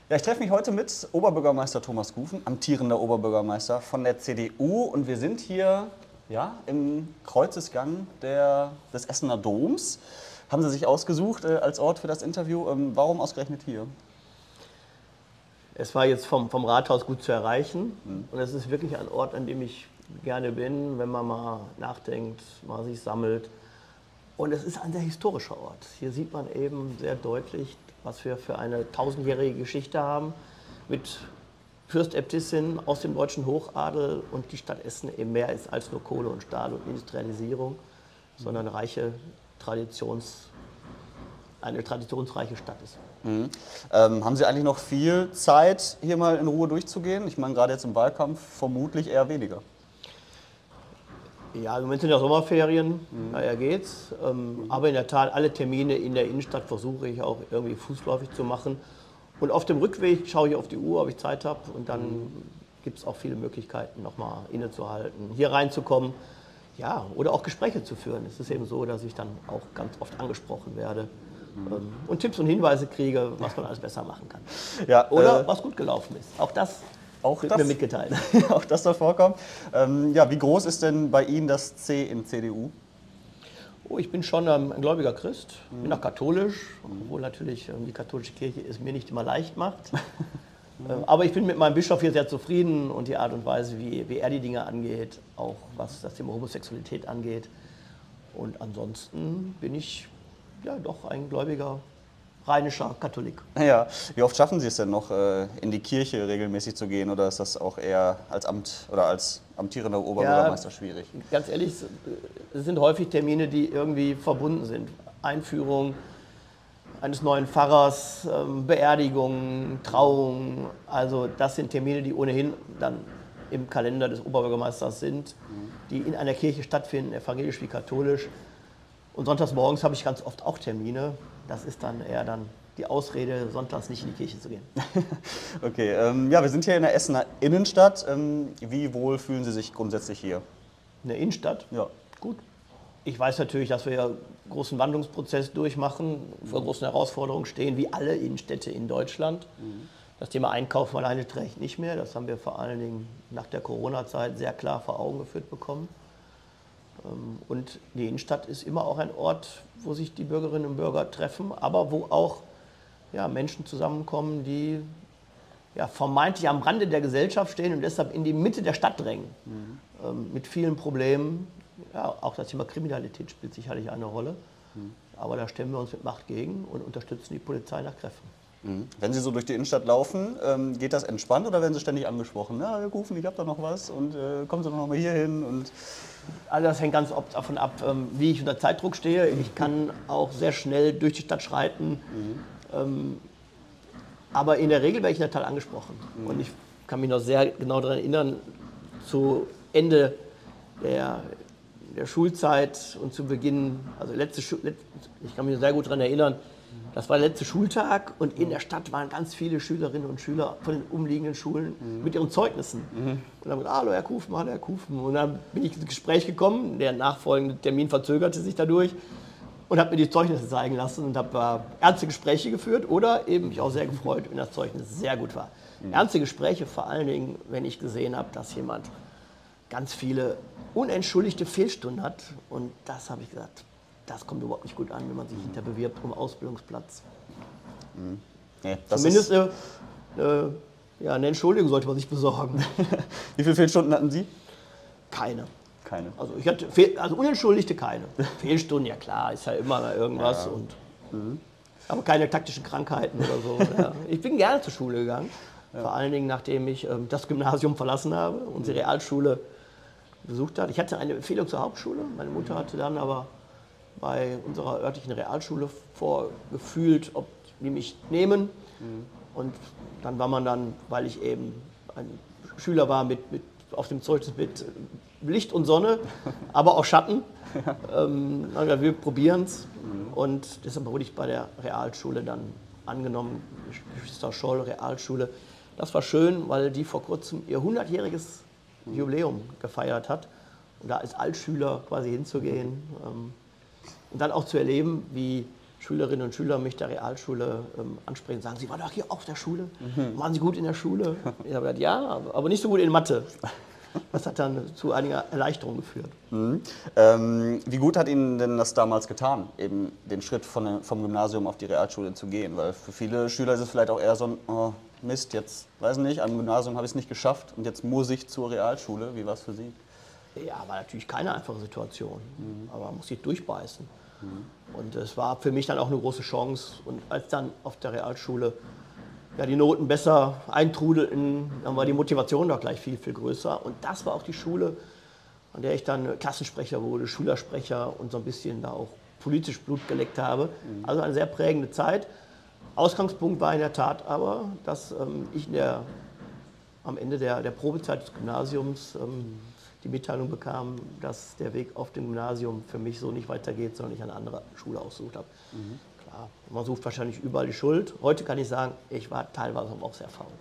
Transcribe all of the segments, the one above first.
Ja, ich treffe mich heute mit Oberbürgermeister Thomas Gufen, amtierender Oberbürgermeister von der CDU. Und wir sind hier im Kreuzesgang des Essener Doms. Haben Sie sich ausgesucht als Ort für das Interview. Warum ausgerechnet hier? Es war jetzt vom Rathaus gut zu erreichen. Und es ist wirklich ein Ort, an dem ich gerne bin, wenn man mal nachdenkt, mal sich sammelt. Und es ist ein sehr historischer Ort. Hier sieht man eben sehr deutlich, was wir für eine 1000-jährige Geschichte haben, mit Fürstäbtissin aus dem deutschen Hochadel und die Stadt Essen eben mehr ist als nur Kohle und Stahl und Industrialisierung, sondern eine traditionsreiche Stadt ist. Mhm. Haben Sie eigentlich noch viel Zeit, hier mal in Ruhe durchzugehen? Ich meine, gerade jetzt im Wahlkampf vermutlich eher weniger. Ja, im Moment sind ja Sommerferien, daher geht's. Aber in der Tat, alle Termine in der Innenstadt versuche ich auch irgendwie fußläufig zu machen. Und auf dem Rückweg schaue ich auf die Uhr, ob ich Zeit habe. Und dann gibt es auch viele Möglichkeiten, nochmal innezuhalten, hier reinzukommen. Ja, oder auch Gespräche zu führen. Es ist eben so, dass ich dann auch ganz oft angesprochen werde und Tipps und Hinweise kriege, was man alles besser machen kann. Ja, oder was gut gelaufen ist. Auch das wird mir mitgeteilt. Auch das soll vorkommen. Ja, wie groß ist denn bei Ihnen das C in CDU? Oh, ich bin schon ein gläubiger Christ, bin auch katholisch, obwohl natürlich die katholische Kirche es mir nicht immer leicht macht. Aber ich bin mit meinem Bischof hier sehr zufrieden und die Art und Weise, wie er die Dinge angeht, auch was das Thema Homosexualität angeht. Und ansonsten bin ich ja doch ein gläubiger rheinischer Katholik. Ja, wie oft schaffen Sie es denn noch, in die Kirche regelmäßig zu gehen, oder ist das auch eher als Amt oder als amtierender Oberbürgermeister schwierig? Ganz ehrlich, es sind häufig Termine, die irgendwie verbunden sind. Einführung eines neuen Pfarrers, Beerdigung, Trauung, also das sind Termine, die ohnehin dann im Kalender des Oberbürgermeisters sind, die in einer Kirche stattfinden, evangelisch wie katholisch. Und sonntags morgens habe ich ganz oft auch Termine. Das ist dann eher die Ausrede, sonntags nicht in die Kirche zu gehen. Okay, ja, wir sind hier in der Essener Innenstadt. Wie wohl fühlen Sie sich grundsätzlich hier? In der Innenstadt? Ja. Gut. Ich weiß natürlich, dass wir einen großen Wandlungsprozess durchmachen, vor großen Herausforderungen stehen, wie alle Innenstädte in Deutschland. Das Thema Einkaufen alleine trägt nicht mehr. Das haben wir vor allen Dingen nach der Corona-Zeit sehr klar vor Augen geführt bekommen. Und die Innenstadt ist immer auch ein Ort, wo sich die Bürgerinnen und Bürger treffen, aber wo auch Menschen zusammenkommen, die vermeintlich am Rande der Gesellschaft stehen und deshalb in die Mitte der Stadt drängen. Mit vielen Problemen. Ja, auch das Thema Kriminalität spielt sicherlich eine Rolle. Aber da stemmen wir uns mit Macht gegen und unterstützen die Polizei nach Kräften. Wenn Sie so durch die Innenstadt laufen, geht das entspannt oder werden Sie ständig angesprochen? Ja, Herr Gufen, ich habe da noch was und kommen Sie doch noch mal hier hin. Und also das hängt ganz oft davon ab, wie ich unter Zeitdruck stehe. Ich kann auch sehr schnell durch die Stadt schreiten. Aber in der Regel werde ich in der Tat angesprochen. Und ich kann mich noch sehr genau daran erinnern, zu Ende der Schulzeit und zu Beginn, also ich kann mich noch sehr gut daran erinnern, das war der letzte Schultag und in der Stadt waren ganz viele Schülerinnen und Schüler von den umliegenden Schulen mit ihren Zeugnissen. Und dann haben wir gesagt, hallo Herr Gufen, hallo Herr Gufen. Und dann bin ich ins Gespräch gekommen, der nachfolgende Termin verzögerte sich dadurch und habe mir die Zeugnisse zeigen lassen und habe ernste Gespräche geführt oder eben mich auch sehr gefreut, wenn das Zeugnis sehr gut war. Ernste Gespräche vor allen Dingen, wenn ich gesehen habe, dass jemand ganz viele unentschuldigte Fehlstunden hat und das habe ich gesagt, das kommt überhaupt nicht gut an, wenn man sich hinter bewirbt um Ausbildungsplatz. nee, Zumindest eine Entschuldigung sollte man sich besorgen. Wie viele Fehlstunden hatten Sie? Keine. Keine. Also ich hatte unentschuldigte keine. Fehlstunden, ja klar, ist ja immer mal irgendwas. Ja. Aber keine taktischen Krankheiten oder so. Ja. Ich bin gerne zur Schule gegangen, vor allen Dingen nachdem ich das Gymnasium verlassen habe und die Realschule besucht habe. Ich hatte eine Empfehlung zur Hauptschule, meine Mutter hatte dann aber bei unserer örtlichen Realschule vorgefühlt, ob die mich nehmen. Und dann war man dann, weil ich eben ein Schüler war auf dem Zeugnis mit Licht und Sonne, aber auch Schatten, haben gesagt, wir probieren es. Und deshalb wurde ich bei der Realschule dann angenommen, Geschwister Scholl Realschule. Das war schön, weil die vor kurzem ihr 100-jähriges Jubiläum gefeiert hat. Und da als Altschüler quasi hinzugehen und dann auch zu erleben, wie Schülerinnen und Schüler mich der Realschule ansprechen, sagen, Sie waren doch hier auf der Schule, waren Sie gut in der Schule? Ich habe gesagt, ja, aber nicht so gut in Mathe. Das hat dann zu einiger Erleichterung geführt. Wie gut hat Ihnen denn das damals getan, eben den Schritt vom Gymnasium auf die Realschule zu gehen? Weil für viele Schüler ist es vielleicht auch eher so ein, oh, Mist, jetzt, weiß nicht, am Gymnasium habe ich es nicht geschafft und jetzt muss ich zur Realschule. Wie war es für Sie? Ja, war natürlich keine einfache Situation, aber man muss sich durchbeißen. Und es war für mich dann auch eine große Chance. Und als dann auf der Realschule ja, die Noten besser eintrudelten, dann war die Motivation doch gleich viel, viel größer. Und das war auch die Schule, an der ich dann Klassensprecher wurde, Schülersprecher und so ein bisschen da auch politisch Blut geleckt habe. Also eine sehr prägende Zeit. Ausgangspunkt war in der Tat aber, dass ich am Ende der Probezeit des Gymnasiums die Mitteilung bekam, dass der Weg auf dem Gymnasium für mich so nicht weitergeht, sondern ich eine andere Schule ausgesucht habe. Klar, man sucht wahrscheinlich überall die Schuld. Heute kann ich sagen, ich war teilweise auch sehr faul.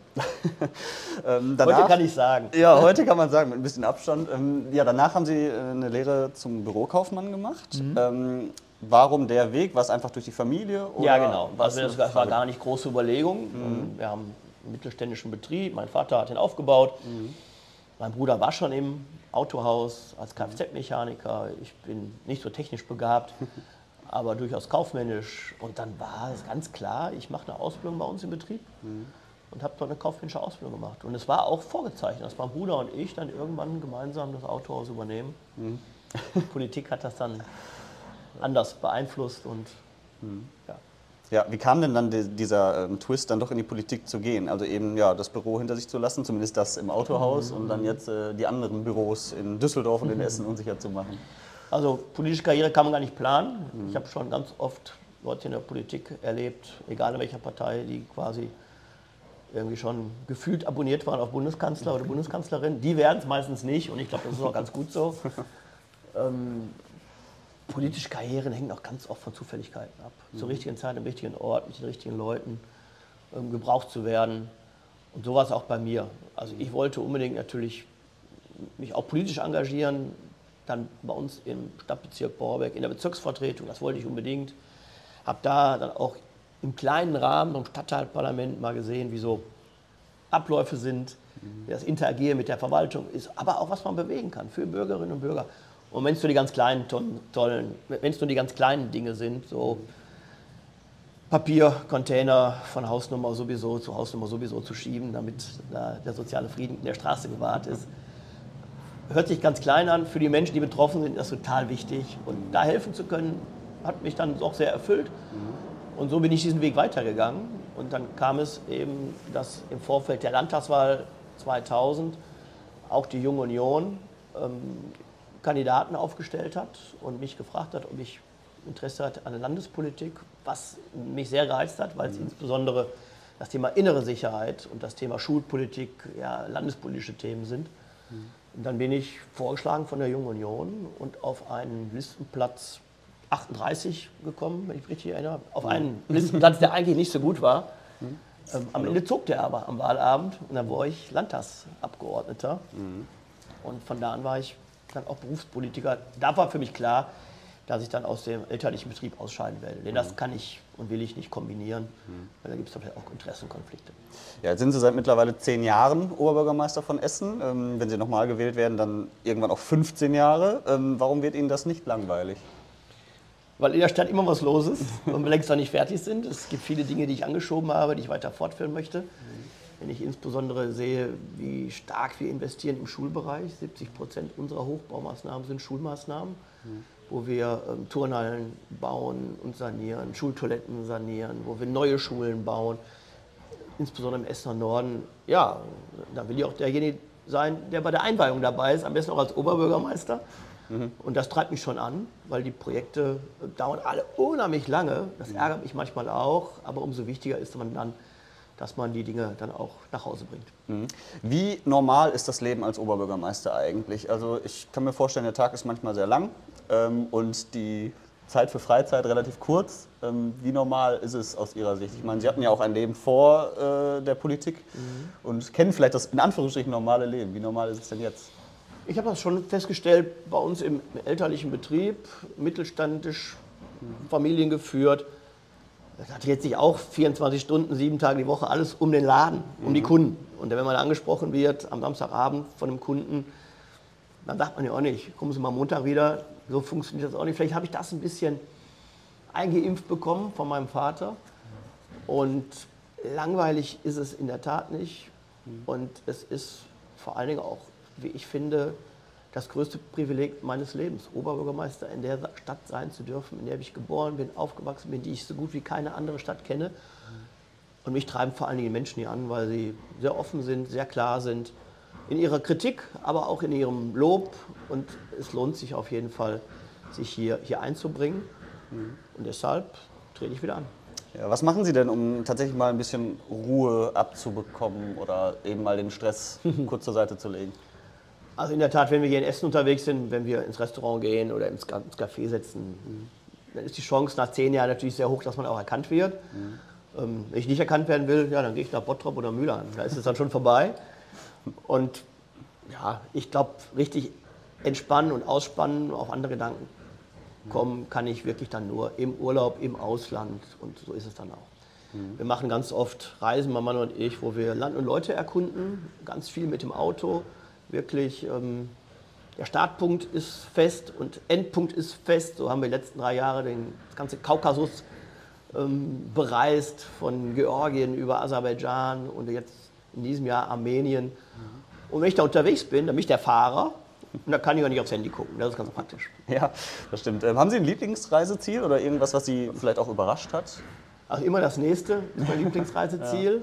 Heute kann ich sagen. Ja, heute kann man sagen, mit ein bisschen Abstand. Ja, danach haben Sie eine Lehre zum Bürokaufmann gemacht. Warum der Weg? War es einfach durch die Familie? Oder ja, genau. Also das war gar nicht große Überlegung. Wir haben einen mittelständischen Betrieb. Mein Vater hat ihn aufgebaut. Mein Bruder war schon im Autohaus als Kfz-Mechaniker. Ich bin nicht so technisch begabt, aber durchaus kaufmännisch. Und dann war es ganz klar, ich mache eine Ausbildung bei uns im Betrieb und habe dort eine kaufmännische Ausbildung gemacht. Und es war auch vorgezeichnet, dass mein Bruder und ich dann irgendwann gemeinsam das Autohaus übernehmen. Die Politik hat das dann anders beeinflusst und ja. Ja, wie kam denn dann dieser Twist, dann doch in die Politik zu gehen? Also eben ja, das Büro hinter sich zu lassen, zumindest das im Autohaus und dann jetzt die anderen Büros in Düsseldorf und in Essen unsicher zu machen. Also politische Karriere kann man gar nicht planen. Ich habe schon ganz oft Leute in der Politik erlebt, egal in welcher Partei, die quasi irgendwie schon gefühlt abonniert waren auf Bundeskanzler oder Bundeskanzlerin. Die werden es meistens nicht und ich glaube, das ist auch ganz gut so. Politische Karrieren hängen auch ganz oft von Zufälligkeiten ab. Zur richtigen Zeit, am richtigen Ort, mit den richtigen Leuten gebraucht zu werden. Und so war es auch bei mir. Also ich wollte unbedingt natürlich mich auch politisch engagieren. Dann bei uns im Stadtbezirk Borbeck in der Bezirksvertretung, das wollte ich unbedingt. Habe da dann auch im kleinen Rahmen vom Stadtteilparlament mal gesehen, wie so Abläufe sind, wie das Interagieren mit der Verwaltung ist, aber auch was man bewegen kann für Bürgerinnen und Bürger. Und wenn es nur die ganz kleinen wenn es nur die ganz kleinen Dinge sind, so Papiercontainer von Hausnummer sowieso zu Hausnummer sowieso zu schieben, damit der soziale Frieden in der Straße gewahrt ist. Hört sich ganz klein an, für die Menschen, die betroffen sind, ist das total wichtig. Und da helfen zu können, hat mich dann auch sehr erfüllt. Und so bin ich diesen Weg weitergegangen. Und dann kam es eben, dass im Vorfeld der Landtagswahl 2000 auch die Junge Union Kandidaten aufgestellt hat und mich gefragt hat, ob ich Interesse hatte an der Landespolitik, was mich sehr gereizt hat, weil es insbesondere das Thema innere Sicherheit und das Thema Schulpolitik ja landespolitische Themen sind. Und dann bin ich vorgeschlagen von der Jungen Union und auf einen Listenplatz 38 gekommen, wenn ich mich richtig erinnere, auf einen Listenplatz, der eigentlich nicht so gut war. Am Ende zog der aber am Wahlabend und dann war ich Landtagsabgeordneter. Und von da an war ich dann auch Berufspolitiker. Da war für mich klar, dass ich dann aus dem elterlichen Betrieb ausscheiden werde. Denn das kann ich und will ich nicht kombinieren, weil da gibt es vielleicht auch Interessenkonflikte. Ja, jetzt sind Sie seit mittlerweile 10 Jahren Oberbürgermeister von Essen. Wenn Sie nochmal gewählt werden, dann irgendwann auch 15 Jahre. Warum wird Ihnen das nicht langweilig? Weil in der Stadt immer was los ist und wir längst noch nicht fertig sind. Es gibt viele Dinge, die ich angeschoben habe, die ich weiter fortführen möchte. Wenn ich insbesondere sehe, wie stark wir investieren im Schulbereich, 70% unserer Hochbaumaßnahmen sind Schulmaßnahmen, wo wir Turnhallen bauen und sanieren, Schultoiletten sanieren, wo wir neue Schulen bauen, insbesondere im Essener Norden. Ja, da will ich auch derjenige sein, der bei der Einweihung dabei ist, am besten auch als Oberbürgermeister. Und das treibt mich schon an, weil die Projekte dauern alle unheimlich lange. Das ärgert mich manchmal auch, aber umso wichtiger ist man dann, dass man die Dinge dann auch nach Hause bringt. Wie normal ist das Leben als Oberbürgermeister eigentlich? Also ich kann mir vorstellen, der Tag ist manchmal sehr lang und die Zeit für Freizeit relativ kurz. Wie normal ist es aus Ihrer Sicht? Ich meine, Sie hatten ja auch ein Leben vor der Politik und kennen vielleicht das in Anführungsstrichen normale Leben. Wie normal ist es denn jetzt? Ich habe das schon festgestellt, bei uns im elterlichen Betrieb, mittelständisch, familiengeführt, Das dreht sich auch 24 Stunden, 7 Tage die Woche, alles um den Laden, um die Kunden. Und wenn man angesprochen wird am Samstagabend von einem Kunden, dann sagt man ja auch nicht, kommen Sie mal Montag wieder, so funktioniert das auch nicht. Vielleicht habe ich das ein bisschen eingeimpft bekommen von meinem Vater. Und langweilig ist es in der Tat nicht. Und es ist vor allen Dingen auch, wie ich finde, das größte Privileg meines Lebens, Oberbürgermeister in der Stadt sein zu dürfen, in der ich geboren bin, aufgewachsen bin, die ich so gut wie keine andere Stadt kenne. Und mich treiben vor allen Dingen die Menschen hier an, weil sie sehr offen sind, sehr klar sind in ihrer Kritik, aber auch in ihrem Lob. Und es lohnt sich auf jeden Fall, sich hier einzubringen. Und deshalb trete ich wieder an. Ja, was machen Sie denn, um tatsächlich mal ein bisschen Ruhe abzubekommen oder eben mal den Stress kurz zur Seite zu legen? Also in der Tat, wenn wir hier in Essen unterwegs sind, wenn wir ins Restaurant gehen oder ins Café setzen, dann ist die Chance nach 10 Jahren natürlich sehr hoch, dass man auch erkannt wird. Wenn ich nicht erkannt werden will, ja, dann gehe ich nach Bottrop oder Mülheim. Da ist es dann schon vorbei. Und ja, ich glaube, richtig entspannen und ausspannen, auf andere Gedanken kommen, kann ich wirklich dann nur im Urlaub, im Ausland. Und so ist es dann auch. Wir machen ganz oft Reisen, mein Mann und ich, wo wir Land und Leute erkunden, ganz viel mit dem Auto. Wirklich, der Startpunkt ist fest und Endpunkt ist fest. So haben wir die letzten 3 Jahre den ganzen Kaukasus bereist, von Georgien über Aserbaidschan und jetzt in diesem Jahr Armenien. Und wenn ich da unterwegs bin, dann bin ich der Fahrer und da kann ich auch nicht aufs Handy gucken. Das ist ganz praktisch. Ja, das stimmt. Haben Sie ein Lieblingsreiseziel oder irgendwas, was Sie vielleicht auch überrascht hat? Also immer das nächste ist mein Lieblingsreiseziel.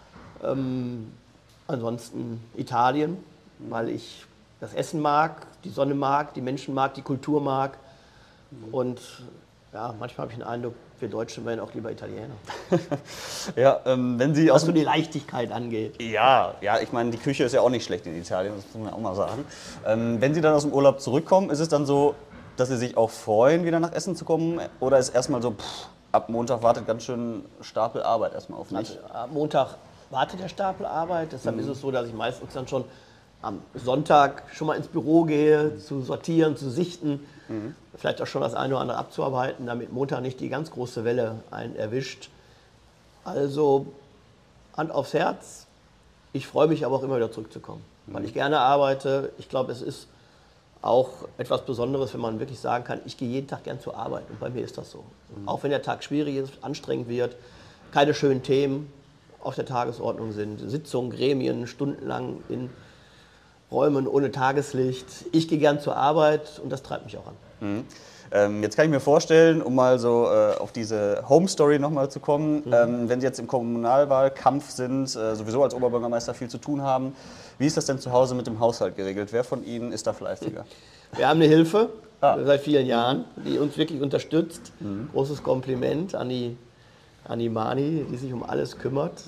Ansonsten Italien, weil ich das Essen mag, die Sonne mag, die Menschen mag, die Kultur mag. Und ja, manchmal habe ich den Eindruck, wir Deutschen wären auch lieber Italiener. Ja, wenn Sie Was so die Leichtigkeit angeht. Ja, ich meine, die Küche ist ja auch nicht schlecht in Italien, das muss man ja auch mal sagen. Wenn Sie dann aus dem Urlaub zurückkommen, ist es dann so, dass Sie sich auch freuen, wieder nach Essen zu kommen? Oder ist erstmal so, ab Montag wartet ganz schön Stapel Arbeit erstmal auf mich? Also, ab Montag wartet der Stapel Arbeit, deshalb ist es so, dass ich meistens dann schon am Sonntag schon mal ins Büro gehe, zu sortieren, zu sichten, vielleicht auch schon das eine oder andere abzuarbeiten, damit Montag nicht die ganz große Welle einen erwischt. Also Hand aufs Herz, ich freue mich aber auch immer wieder zurückzukommen, weil ich gerne arbeite. Ich glaube, es ist auch etwas Besonderes, wenn man wirklich sagen kann, ich gehe jeden Tag gern zur Arbeit und bei mir ist das so. Auch wenn der Tag schwierig ist, anstrengend wird, keine schönen Themen auf der Tagesordnung sind, Sitzungen, Gremien, stundenlang in Räumen ohne Tageslicht. Ich gehe gern zur Arbeit und das treibt mich auch an. Jetzt kann ich mir vorstellen, um mal so auf diese Home Story nochmal zu kommen, wenn Sie jetzt im Kommunalwahlkampf sind, sowieso als Oberbürgermeister viel zu tun haben, wie ist das denn zu Hause mit dem Haushalt geregelt? Wer von Ihnen ist da fleißiger? Wir haben eine Hilfe seit vielen Jahren, die uns wirklich unterstützt. Großes Kompliment an die Mani, die sich um alles kümmert.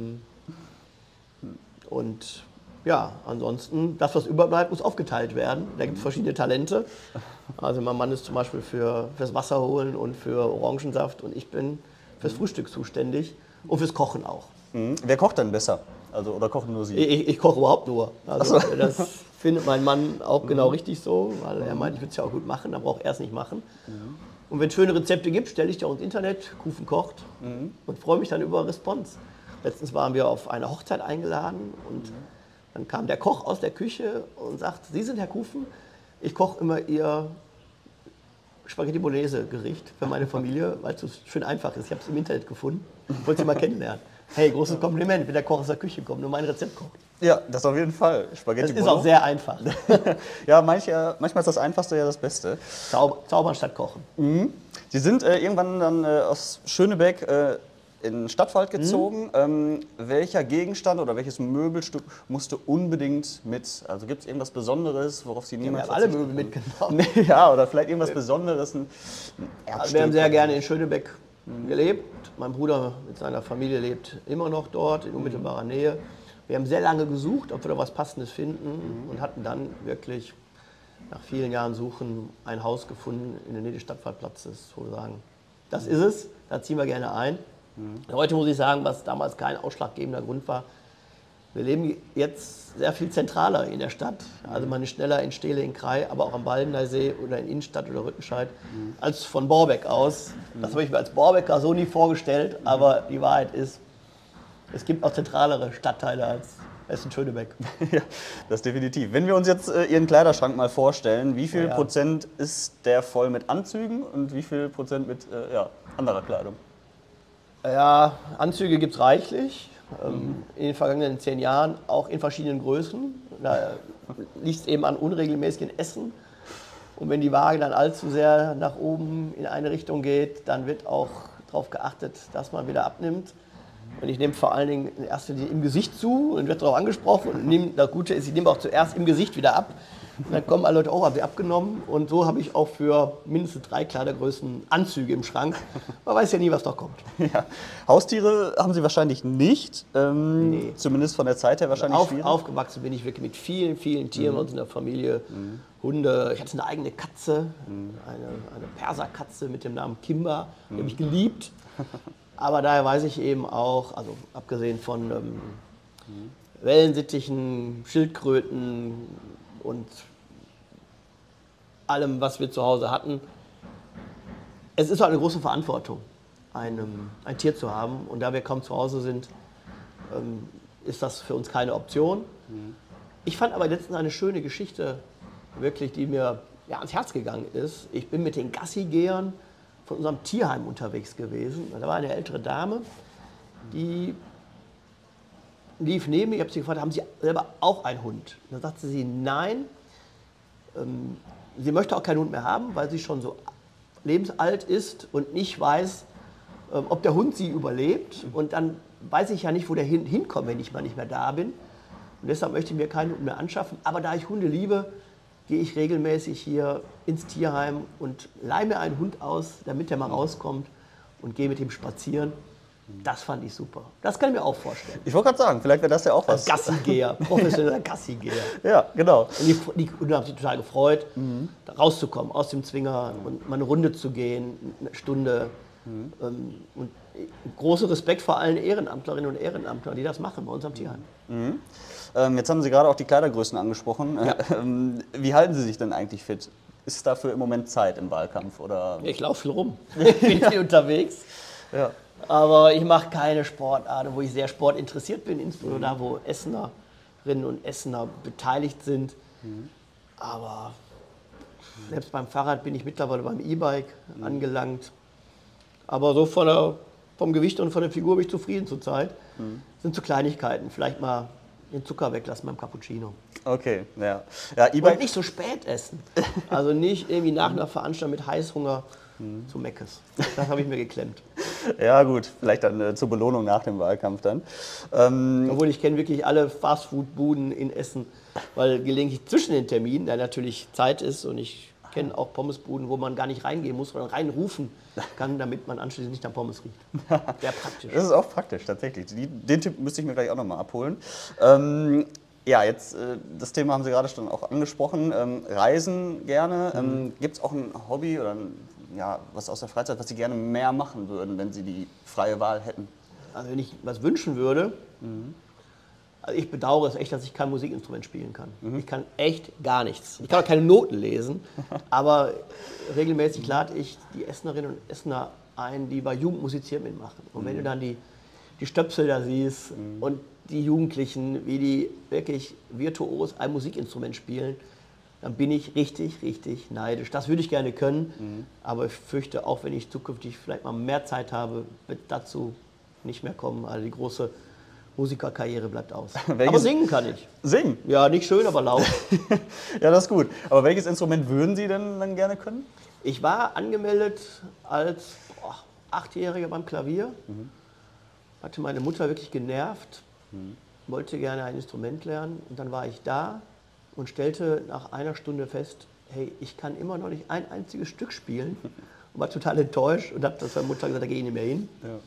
Und ja, ansonsten, das, was überbleibt, muss aufgeteilt werden. Da gibt es verschiedene Talente. Also mein Mann ist zum Beispiel fürs Wasser holen und für Orangensaft und ich bin fürs Frühstück zuständig und fürs Kochen auch. Wer kocht denn besser? Also, oder kochen nur Sie? Ich koche überhaupt nur. Also das findet mein Mann auch genau richtig so, weil er meint, ich würde es ja auch gut machen, dann braucht er es nicht machen. Und wenn es schöne Rezepte gibt, stelle ich die auch ins Internet, Kufen kocht und freue mich dann über Response. Letztens waren wir auf eine Hochzeit eingeladen und dann kam der Koch aus der Küche und sagt, Sie sind Herr Kufen, ich koche immer Ihr Spaghetti Bolognese Gericht für meine Familie, weil es so schön einfach ist. Ich habe es im Internet gefunden, wollte Sie mal kennenlernen. Hey, großes Kompliment, wenn der Koch aus der Küche kommt und mein Rezept kocht. Ja, das auf jeden Fall. Spaghetti Das ist auch sehr einfach. Ja, manchmal ist das Einfachste ja das Beste. Zaubern statt Kochen. Sie sind irgendwann dann aus Schönebeck in den Stadtwald gezogen. Welcher Gegenstand oder welches Möbelstück musste unbedingt mit? Also gibt es irgendwas Besonderes, worauf Sie niemals Wir haben alle Möbel mitgenommen. Ja, oder vielleicht irgendwas Besonderes, ein Erbstück. Wir haben sehr gerne in Schönebeck gelebt. Mein Bruder mit seiner Familie lebt immer noch dort, in unmittelbarer Nähe. Wir haben sehr lange gesucht, ob wir da was Passendes finden und hatten dann wirklich nach vielen Jahren Suchen ein Haus gefunden in der Nähe des Stadtwaldplatzes, wo wir sagen, das ist es, da ziehen wir gerne ein. Heute muss ich sagen, was damals kein ausschlaggebender Grund war, Wir leben jetzt sehr viel zentraler in der Stadt. Also man ist schneller in Steele, in Krai, aber auch am Baldeneysee oder in Innenstadt oder Rüttenscheid als von Borbeck aus. Das habe ich mir als Borbecker so nie vorgestellt, aber die Wahrheit ist, es gibt auch zentralere Stadtteile als Essen-Schönebeck. Ja, das definitiv. Wenn wir uns jetzt Ihren Kleiderschrank mal vorstellen, wie viel Ja. Prozent ist der voll mit Anzügen und wie viel Prozent mit anderer Kleidung? Ja, Anzüge gibt es reichlich. In den vergangenen 10 Jahren, auch in verschiedenen Größen. Da liegt es eben an unregelmäßigen Essen. Und wenn die Waage dann allzu sehr nach oben in eine Richtung geht, dann wird auch darauf geachtet, dass man wieder abnimmt. Und ich nehme vor allen Dingen in erster Linie im Gesicht zu und wird darauf angesprochen. Und das Gute ist, ich nehme auch zuerst im Gesicht wieder ab. Und dann kommen alle Leute, oh, haben Sie abgenommen? Und so habe ich auch für mindestens 3 Kleidergrößen Anzüge im Schrank. Man weiß ja nie, was da kommt. Ja. Haustiere haben Sie wahrscheinlich nicht, Nee. zumindest von der Zeit her wahrscheinlich schwierig. Aufgewachsen bin ich wirklich mit vielen, vielen Tieren bei uns in der Familie. Hunde, ich hatte eine eigene Katze, eine Perserkatze mit dem Namen Kimba, die habe ich geliebt. Aber daher weiß ich eben auch, also abgesehen von Wellensittichen, Schildkröten und allem, was wir zu Hause hatten, es ist halt eine große Verantwortung, ein Tier zu haben. Und da wir kaum zu Hause sind, ist das für uns keine Option. Ich fand aber letztens eine schöne Geschichte, wirklich, die mir ans Herz gegangen ist. Ich bin mit den Gassigehern von unserem Tierheim unterwegs gewesen. Da war eine ältere Dame, die lief neben mir. Ich habe sie gefragt, haben Sie selber auch einen Hund? Und dann sagte sie, nein, sie möchte auch keinen Hund mehr haben, weil sie schon so lebensalt ist und nicht weiß, ob der Hund sie überlebt. Und dann weiß ich ja nicht, wo der hinkommt, wenn ich mal nicht mehr da bin. Und deshalb möchte ich mir keinen Hund mehr anschaffen. Aber da ich Hunde liebe, gehe ich regelmäßig hier ins Tierheim und leihe mir einen Hund aus, damit der mal rauskommt und gehe mit ihm spazieren. Das fand ich super. Das kann ich mir auch vorstellen. Ich wollte gerade sagen, vielleicht wäre das ja auch was. Gassigeher, professioneller Gassigeher. Ja, genau. Und die Hunde haben sich total gefreut, da rauszukommen aus dem Zwinger und mal eine Runde zu gehen, eine Stunde. Und großer Respekt vor allen Ehrenamtlerinnen und Ehrenamtlern, die das machen bei uns am Tierheim. Jetzt haben Sie gerade auch die Kleidergrößen angesprochen. Ja. Wie halten Sie sich denn eigentlich fit? Ist dafür im Moment Zeit im Wahlkampf? Oder? Ich laufe viel rum, bin viel unterwegs. Ja. Aber ich mache keine Sportart, wo ich sehr sportinteressiert bin, insbesondere da, wo Essenerinnen und Essener beteiligt sind. Aber selbst beim Fahrrad bin ich mittlerweile beim E-Bike angelangt. Aber so vom Gewicht und von der Figur bin ich zufrieden zurzeit. Sind so Kleinigkeiten, vielleicht mal den Zucker weglassen beim Cappuccino. Okay, ja. Ja, Und E-Bike. nicht so spät essen. Also nicht irgendwie nach einer Veranstaltung mit Heißhunger zu Meckes. Das habe ich mir geklemmt. Ja, gut, vielleicht dann zur Belohnung nach dem Wahlkampf dann. Obwohl ich kenne wirklich alle Fastfood-Buden in Essen, weil gelegentlich zwischen den Terminen, da natürlich Zeit ist, und ich kenne auch Pommesbuden, wo man gar nicht reingehen muss, sondern reinrufen kann, damit man anschließend nicht nach Pommes riecht. Sehr praktisch. Das ist auch praktisch, tatsächlich. Den Tipp müsste ich mir gleich auch nochmal abholen. Ja, jetzt, das Thema haben Sie gerade schon auch angesprochen. Reisen gerne. Gibt es auch ein Hobby oder was aus der Freizeit, was Sie gerne mehr machen würden, wenn Sie die freie Wahl hätten? Also wenn ich was wünschen würde, also ich bedauere es echt, dass ich kein Musikinstrument spielen kann. Ich kann echt gar nichts. Ich kann auch keine Noten lesen, aber regelmäßig lade ich die Essenerinnen und Essener ein, die bei Jugendmusizieren mitmachen. Und wenn du dann die Stöpsel da siehst und die Jugendlichen, wie die wirklich virtuos ein Musikinstrument spielen, dann bin ich richtig, richtig neidisch. Das würde ich gerne können, aber ich fürchte, auch wenn ich zukünftig vielleicht mal mehr Zeit habe, wird dazu nicht mehr kommen. Also die große Musikerkarriere bleibt aus. Aber singen kann ich. Singen? Ja, nicht schön, aber laut. Ja, das ist gut. Aber welches Instrument würden Sie denn dann gerne können? Ich war angemeldet als 8-Jähriger beim Klavier. Hatte meine Mutter wirklich genervt, wollte gerne ein Instrument lernen. Und dann war ich da und stellte nach einer Stunde fest, hey, ich kann immer noch nicht ein einziges Stück spielen. Und war total enttäuscht und habe das meiner Mutter gesagt, da gehe ich nicht mehr hin. Ja.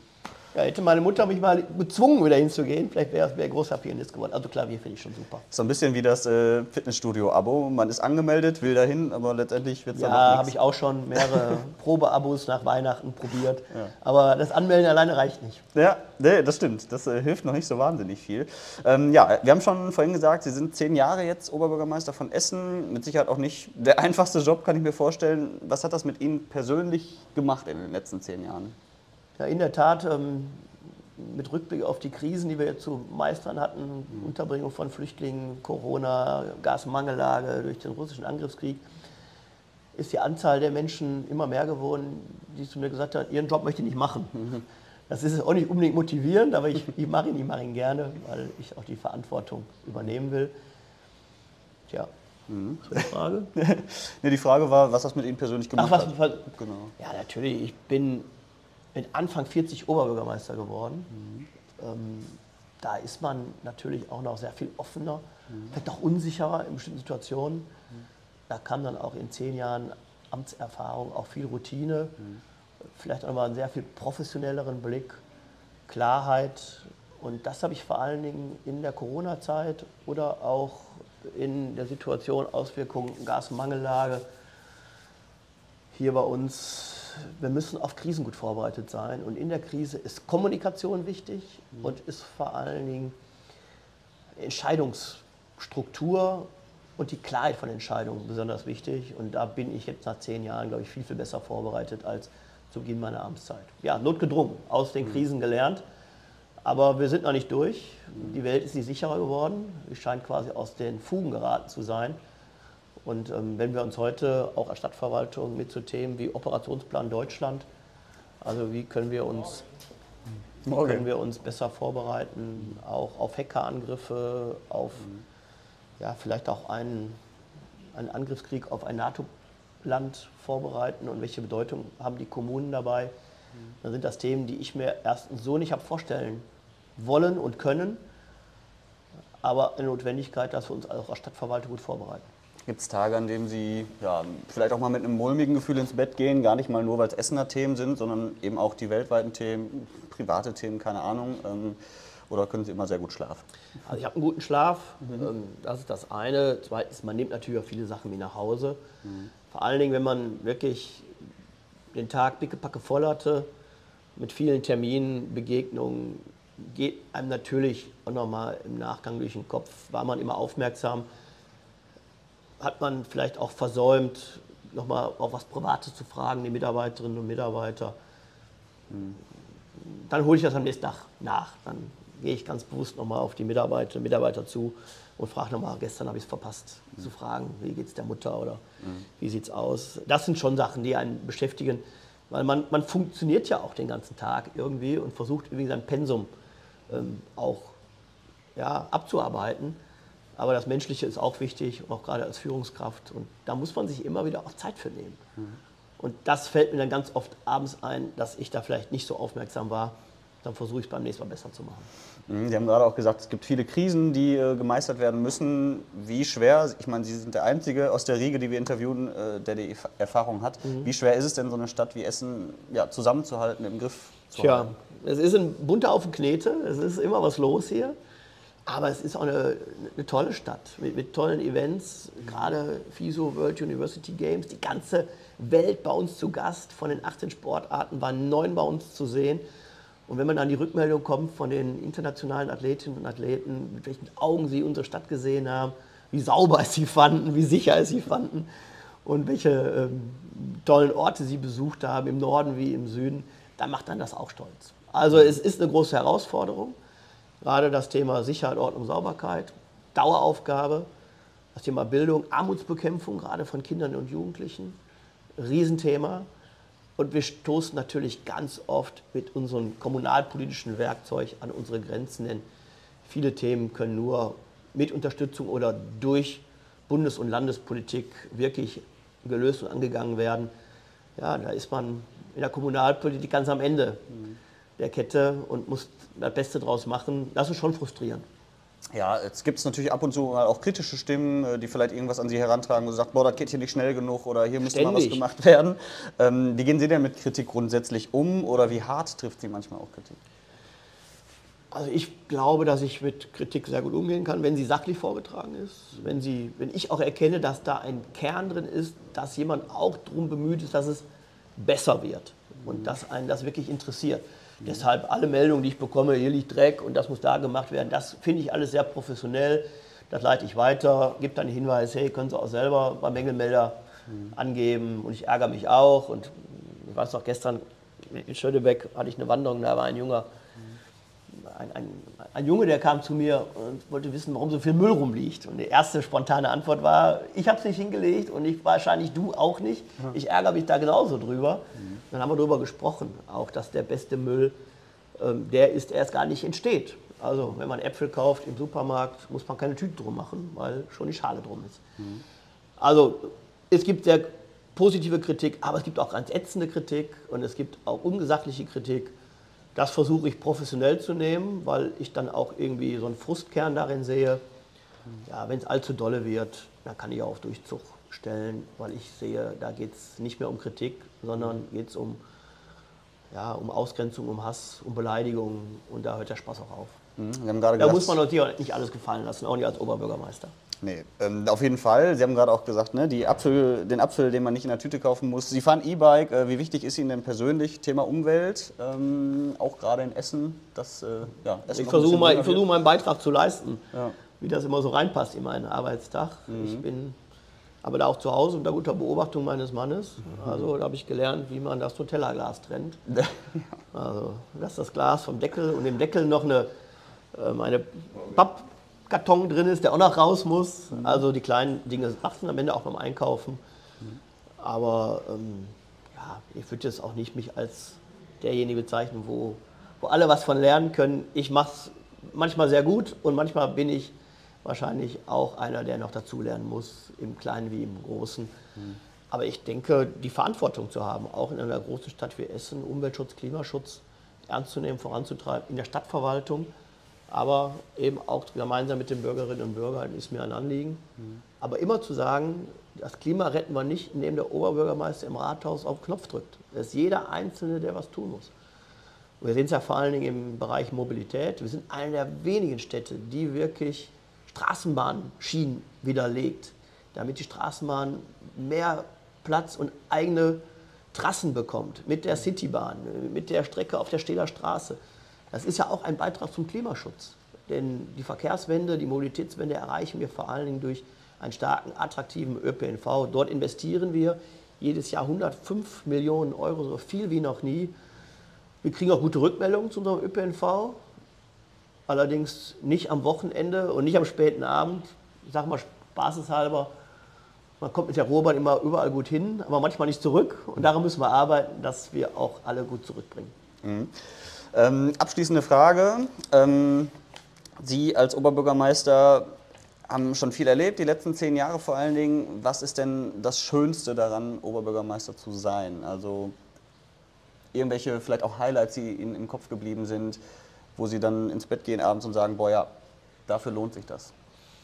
Ja, hätte meine Mutter mich mal gezwungen, wieder hinzugehen, vielleicht wäre ich großer Pianist geworden. Also Klavier finde ich schon super. So ein bisschen wie das Fitnessstudio-Abo. Man ist angemeldet, will dahin, aber letztendlich wird es dann auch Ja, nichts. habe ich auch schon mehrere Probeabos nach Weihnachten probiert. Ja. Aber das Anmelden alleine reicht nicht. Ja, nee, das stimmt. Das hilft noch nicht so wahnsinnig viel. Ja, wir haben schon vorhin gesagt, Sie sind 10 Jahre jetzt Oberbürgermeister von Essen. Mit Sicherheit auch nicht der einfachste Job, kann ich mir vorstellen. Was hat das mit Ihnen persönlich gemacht in den letzten 10 Jahren? Ja, in der Tat, mit Rückblick auf die Krisen, die wir jetzt zu meistern hatten, Unterbringung von Flüchtlingen, Corona, Gasmangellage durch den russischen Angriffskrieg, ist die Anzahl der Menschen immer mehr geworden, die zu mir gesagt haben, ihren Job möchte ich nicht machen. Das ist auch nicht unbedingt motivierend, aber ich mache ihn gerne, weil ich auch die Verantwortung übernehmen will. Tja, so eine Frage? Nee, die Frage war, was das mit Ihnen persönlich gemacht hat. Genau. Ja, natürlich. Ich bin mit Anfang 40 Oberbürgermeister geworden. Da ist man natürlich auch noch sehr viel offener, vielleicht auch unsicherer in bestimmten Situationen. Da kam dann auch in 10 Jahren Amtserfahrung auch viel Routine, vielleicht auch mal einen sehr viel professionelleren Blick, Klarheit. Und das habe ich vor allen Dingen in der Corona-Zeit oder auch in der Situation Auswirkungen Gasmangellage hier bei uns. Wir müssen auf Krisen gut vorbereitet sein und in der Krise ist Kommunikation wichtig und ist vor allen Dingen Entscheidungsstruktur und die Klarheit von Entscheidungen besonders wichtig und da bin ich jetzt nach 10 Jahren, glaube ich, viel, viel besser vorbereitet als zu Beginn meiner Amtszeit. Ja, notgedrungen, aus den Krisen gelernt, aber wir sind noch nicht durch. Die Welt ist nicht sicherer geworden, sie scheint quasi aus den Fugen geraten zu sein. Und wenn wir uns heute auch als Stadtverwaltung mit so Themen wie Operationsplan Deutschland, also wie können wir uns besser vorbereiten, auch auf Hackerangriffe, auf vielleicht auch einen Angriffskrieg auf ein NATO-Land vorbereiten und welche Bedeutung haben die Kommunen dabei, dann sind das Themen, die ich mir erstens so nicht habe vorstellen wollen und können, aber eine Notwendigkeit, dass wir uns auch als Stadtverwaltung gut vorbereiten. Gibt es Tage, an denen Sie vielleicht auch mal mit einem mulmigen Gefühl ins Bett gehen, gar nicht mal nur, weil es Essener Themen sind, sondern eben auch die weltweiten Themen, private Themen, keine Ahnung, oder können Sie immer sehr gut schlafen? Also ich habe einen guten Schlaf, das ist das eine. Zweitens, man nimmt natürlich auch viele Sachen mit nach Hause. Vor allen Dingen, wenn man wirklich den Tag pickepacke voll hatte, mit vielen Terminen, Begegnungen, geht einem natürlich auch nochmal im Nachgang durch den Kopf, war man immer aufmerksam, hat man vielleicht auch versäumt, nochmal auf was Privates zu fragen, die Mitarbeiterinnen und Mitarbeiter. Dann hole ich das am nächsten Tag nach. Dann gehe ich ganz bewusst nochmal auf die Mitarbeiterinnen und Mitarbeiter zu und frage nochmal, gestern habe ich es verpasst, zu fragen, wie geht es der Mutter oder wie sieht es aus. Das sind schon Sachen, die einen beschäftigen, weil man funktioniert ja auch den ganzen Tag irgendwie und versucht irgendwie sein Pensum auch abzuarbeiten. Aber das Menschliche ist auch wichtig, auch gerade als Führungskraft. Und da muss man sich immer wieder auch Zeit für nehmen. Und das fällt mir dann ganz oft abends ein, dass ich da vielleicht nicht so aufmerksam war. Dann versuche ich es beim nächsten Mal besser zu machen. Sie haben gerade auch gesagt, es gibt viele Krisen, die gemeistert werden müssen. Wie schwer, ich meine, Sie sind der Einzige aus der Riege, die wir interviewen, der die Erfahrung hat. Wie schwer ist es denn, so eine Stadt wie Essen zusammenzuhalten, im Griff zu halten? Es ist ein bunter Haufen Knete, es ist immer was los hier. Aber es ist auch eine tolle Stadt mit tollen Events, gerade FISO World University Games, die ganze Welt bei uns zu Gast. Von den 18 Sportarten waren 9 bei uns zu sehen. Und wenn man dann die Rückmeldung kommt von den internationalen Athletinnen und Athleten, mit welchen Augen sie unsere Stadt gesehen haben, wie sauber es sie fanden, wie sicher es sie fanden und welche tollen Orte sie besucht haben, im Norden wie im Süden, dann macht dann das auch stolz. Also es ist eine große Herausforderung. Gerade das Thema Sicherheit, Ordnung, Sauberkeit, Daueraufgabe, das Thema Bildung, Armutsbekämpfung, gerade von Kindern und Jugendlichen, Riesenthema. Und wir stoßen natürlich ganz oft mit unserem kommunalpolitischen Werkzeug an unsere Grenzen, denn viele Themen können nur mit Unterstützung oder durch Bundes- und Landespolitik wirklich gelöst und angegangen werden. Ja, da ist man in der Kommunalpolitik ganz am Ende der Kette und muss das Beste draus machen. Das ist schon frustrierend. Ja, jetzt gibt es natürlich ab und zu auch kritische Stimmen, die vielleicht irgendwas an Sie herantragen und sagen, boah, das geht hier nicht schnell genug oder hier müsste mal was gemacht werden. Wie gehen Sie denn mit Kritik grundsätzlich um oder wie hart trifft Sie manchmal auch Kritik? Also ich glaube, dass ich mit Kritik sehr gut umgehen kann, wenn sie sachlich vorgetragen ist, wenn ich auch erkenne, dass da ein Kern drin ist, dass jemand auch darum bemüht ist, dass es besser wird und dass einen das wirklich interessiert. Deshalb alle Meldungen, die ich bekomme, hier liegt Dreck und das muss da gemacht werden, das finde ich alles sehr professionell. Das leite ich weiter, gebe dann den Hinweis, hey, können Sie auch selber beim Mängelmelder angeben und ich ärgere mich auch. Und ich weiß noch, gestern in Schönebeck hatte ich eine Wanderung, da war ein Junge, der kam zu mir und wollte wissen, warum so viel Müll rumliegt. Und die erste spontane Antwort war, ich habe es nicht hingelegt und wahrscheinlich du auch nicht. Ich ärgere mich da genauso drüber. Dann haben wir darüber gesprochen, auch dass der beste Müll der ist, erst gar nicht entsteht. Also wenn man Äpfel kauft im Supermarkt, muss man keine Tüte drum machen, weil schon die Schale drum ist. Also es gibt sehr positive Kritik, aber es gibt auch ganz ätzende Kritik und es gibt auch ungesachliche Kritik. Das versuche ich professionell zu nehmen, weil ich dann auch irgendwie so einen Frustkern darin sehe. Ja, wenn es allzu dolle wird, dann kann ich auch auf Durchzug stellen, weil ich sehe, da geht es nicht mehr um Kritik, sondern geht es um Ausgrenzung, um Hass, um Beleidigung und da hört der Spaß auch auf. Wir haben gerade Da gesagt, muss man natürlich auch nicht alles gefallen lassen, auch nicht als Oberbürgermeister. nee, auf jeden Fall. Sie haben gerade auch gesagt, ne, den Apfel, den man nicht in der Tüte kaufen muss. Sie fahren E-Bike. Wie wichtig ist Ihnen denn persönlich Thema Umwelt? Auch gerade in Essen, Essen Ich noch ein bisschen versuche grüner wird? meinen Beitrag zu leisten, Ja. wie das immer so reinpasst in meinen Arbeitstag. Ich bin aber da auch zu Hause unter guter Beobachtung meines Mannes. Also da habe ich gelernt, wie man das Nutella-Glas trennt. Also dass das Glas vom Deckel und im Deckel noch eine Pappkarton drin ist, der auch noch raus muss. Also die kleinen Dinge wachsen am Ende auch beim Einkaufen. Aber ich würde jetzt auch nicht mich als derjenige bezeichnen, wo alle was von lernen können. Ich mache es manchmal sehr gut und manchmal bin ich wahrscheinlich auch einer, der noch dazulernen muss, im Kleinen wie im Großen. Aber ich denke, die Verantwortung zu haben, auch in einer großen Stadt wie Essen, Umweltschutz, Klimaschutz ernst zu nehmen, voranzutreiben, in der Stadtverwaltung, aber eben auch gemeinsam mit den Bürgerinnen und Bürgern, ist mir ein Anliegen. Aber immer zu sagen, das Klima retten wir nicht, indem der Oberbürgermeister im Rathaus auf den Knopf drückt. Das ist jeder Einzelne, der was tun muss. Und wir sehen es ja vor allen Dingen im Bereich Mobilität. Wir sind eine der wenigen Städte, die wirklich Straßenbahnschienen widerlegt, damit die Straßenbahn mehr Platz und eigene Trassen bekommt, mit der Citybahn, mit der Strecke auf der Stehler Straße. Das ist ja auch ein Beitrag zum Klimaschutz. Denn die Verkehrswende, die Mobilitätswende erreichen wir vor allen Dingen durch einen starken, attraktiven ÖPNV. Dort investieren wir jedes Jahr 105 Millionen Euro, so viel wie noch nie. Wir kriegen auch gute Rückmeldungen zu unserem ÖPNV. Allerdings nicht am Wochenende und nicht am späten Abend. Ich sage mal spaßeshalber, man kommt mit der Ruhrbahn immer überall gut hin, aber manchmal nicht zurück. Und daran müssen wir arbeiten, dass wir auch alle gut zurückbringen. Abschließende Frage. Sie als Oberbürgermeister haben schon viel erlebt, die letzten 10 Jahre vor allen Dingen. Was ist denn das Schönste daran, Oberbürgermeister zu sein? Also irgendwelche vielleicht auch Highlights, die Ihnen im Kopf geblieben sind, wo Sie dann ins Bett gehen abends und sagen, boah ja, dafür lohnt sich das.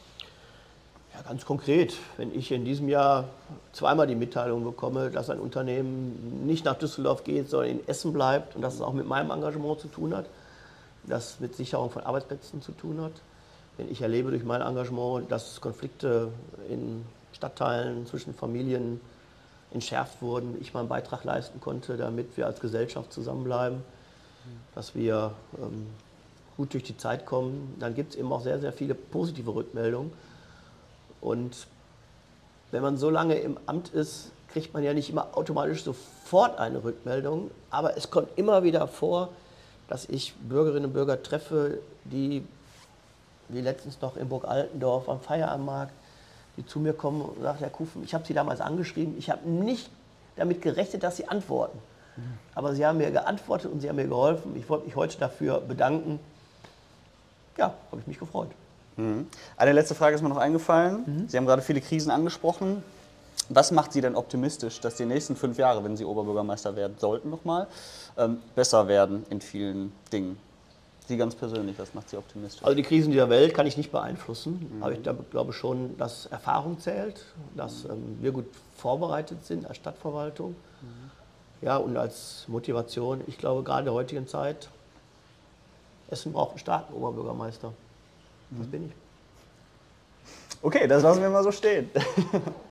Ja, ganz konkret, wenn ich in diesem Jahr zweimal die Mitteilung bekomme, dass ein Unternehmen nicht nach Düsseldorf geht, sondern in Essen bleibt und dass es auch mit meinem Engagement zu tun hat, das mit Sicherung von Arbeitsplätzen zu tun hat. Wenn ich erlebe durch mein Engagement, dass Konflikte in Stadtteilen zwischen Familien entschärft wurden, ich meinen Beitrag leisten konnte, damit wir als Gesellschaft zusammenbleiben, dass wir gut durch die Zeit kommen, dann gibt es eben auch sehr, sehr viele positive Rückmeldungen. Und wenn man so lange im Amt ist, kriegt man ja nicht immer automatisch sofort eine Rückmeldung, aber es kommt immer wieder vor, dass ich Bürgerinnen und Bürger treffe, die, wie letztens noch in Burg Altendorf am Feierabendmarkt, die zu mir kommen und sagen, Herr Kufen, ich habe Sie damals angeschrieben, ich habe nicht damit gerechnet, dass Sie antworten. Aber Sie haben mir geantwortet und Sie haben mir geholfen. Ich wollte mich heute dafür bedanken. Ja, habe ich mich gefreut. Eine letzte Frage ist mir noch eingefallen. Sie haben gerade viele Krisen angesprochen. Was macht Sie denn optimistisch, dass die nächsten 5 Jahre, wenn Sie Oberbürgermeister werden sollten, nochmal, besser werden in vielen Dingen? Sie ganz persönlich, was macht Sie optimistisch? Also die Krisen dieser Welt kann ich nicht beeinflussen, aber ich glaube schon, dass Erfahrung zählt, dass wir gut vorbereitet sind als Stadtverwaltung. Ja, und als Motivation, ich glaube, gerade in der heutigen Zeit Essen braucht einen starken Oberbürgermeister. Das bin ich. Okay, das lassen wir mal so stehen.